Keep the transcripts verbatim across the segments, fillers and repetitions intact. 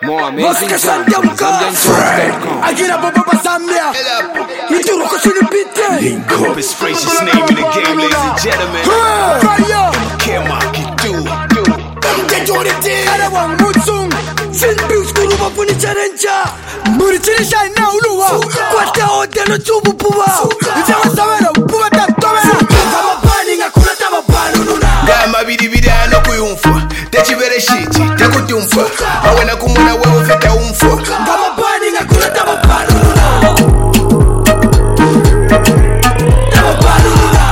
More amazing jams on Zambian Jams dot com. Akira Papa Zambia. You look at the beat. Link up his gracious name in the game, ladies and gentlemen. Fire. Kema Kidu. Come get you the day. Arawan Mutsung. Sin Bills Kuruba Puni Charencha. Murichirisha na Uluwa. Kwata hote no chubu puwa. Ijama samera puwa tatomera. Kama pani ngakuna tama panununa. Gama bidi bidi ano kuyumfa. Techi vere shiti, takutumfa. Awena kumuna wewe feta umfa. Kama pani ngakuna tama panununa. Tama panununa.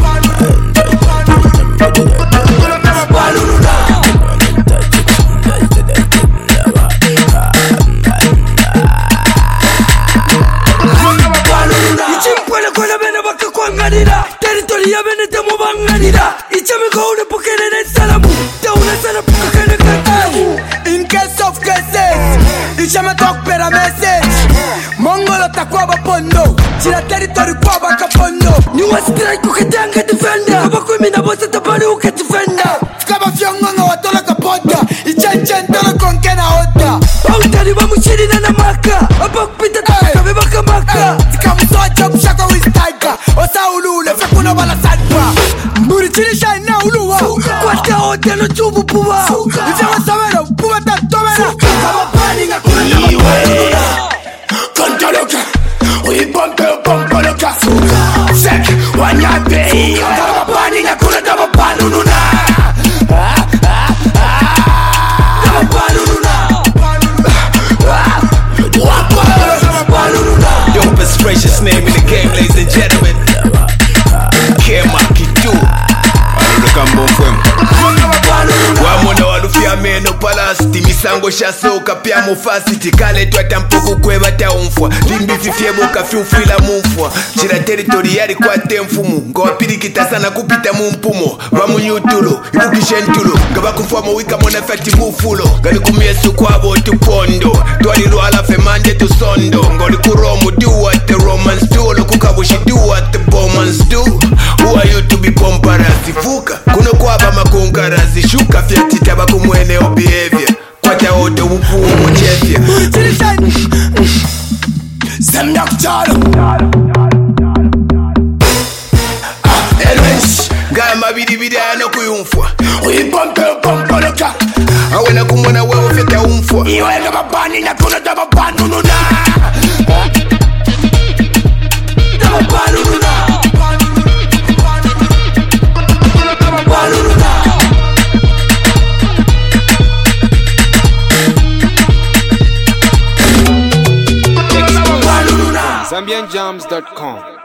Tama panununa. Ichimpwele kona bena baka kwanganira. Territory ya bene temo banganira. Ichame kaune pokene ne salamu. Tauna sana pokene katamu. In case of cases, ichame talk pera message. Mongolo takwa bapondo. Chira territory kwa baka pondo. Ni wa strike kuketanga defender. Kaba kumi na bosa tabani uke defender. Kaba fyongonga watola kapoda. Ichanchen tola konkena hota. Autari ba mushiri na namaka. Aba kupita taka beba kamaka. Kamusoa chop shaka with tiger. Osa ulule fekuna bala sadwa. Murichirisha na uluwa. Kwata hote no chubu puwa. Ijama samera puwa tatomera. Kama pani ngakuna tama panununa. Kontoloka. Uibombe ubomboloka. Sek wanyabe. Kama pani ngakuna tama panununa. Tama panununa. Yo, his gracious name in the game, ladies and gentlemen. Kema Kidu. Wamona walufia meno palasti. Misango shasoka pia mufasi. Tikale tuata mpoku kweba taumfwa. Limbi fifieboka fiufila mumfwa. Chira territory yari kwa temfumu. Ngawa pirikita sana kupita mumpumo. Vamu nyutulo, ibukishe ntulo. Gaba kufwamo wika mona fati mufulo. Gali kumiesu kwa botu pondo. Tuwali luala femanje tu sondo. Ngoli kuromu do what the Romans do. Lokukabushi do what the Bomans do. Who are you to be comparasi? Fuka kuno kwaba makungarasi. Shuka fyatita baku mwene o behavior. Kwata oto upu umu chefya. Zemyak chalo. Elwes Gama bidi bidi ano kuyumfwa. Uibombe ubomboloka. Awena kumwana wewe feta umfwa. Iwe kama pani ngakuna tama panununa. Tama panununa. Zambian Jams dot com.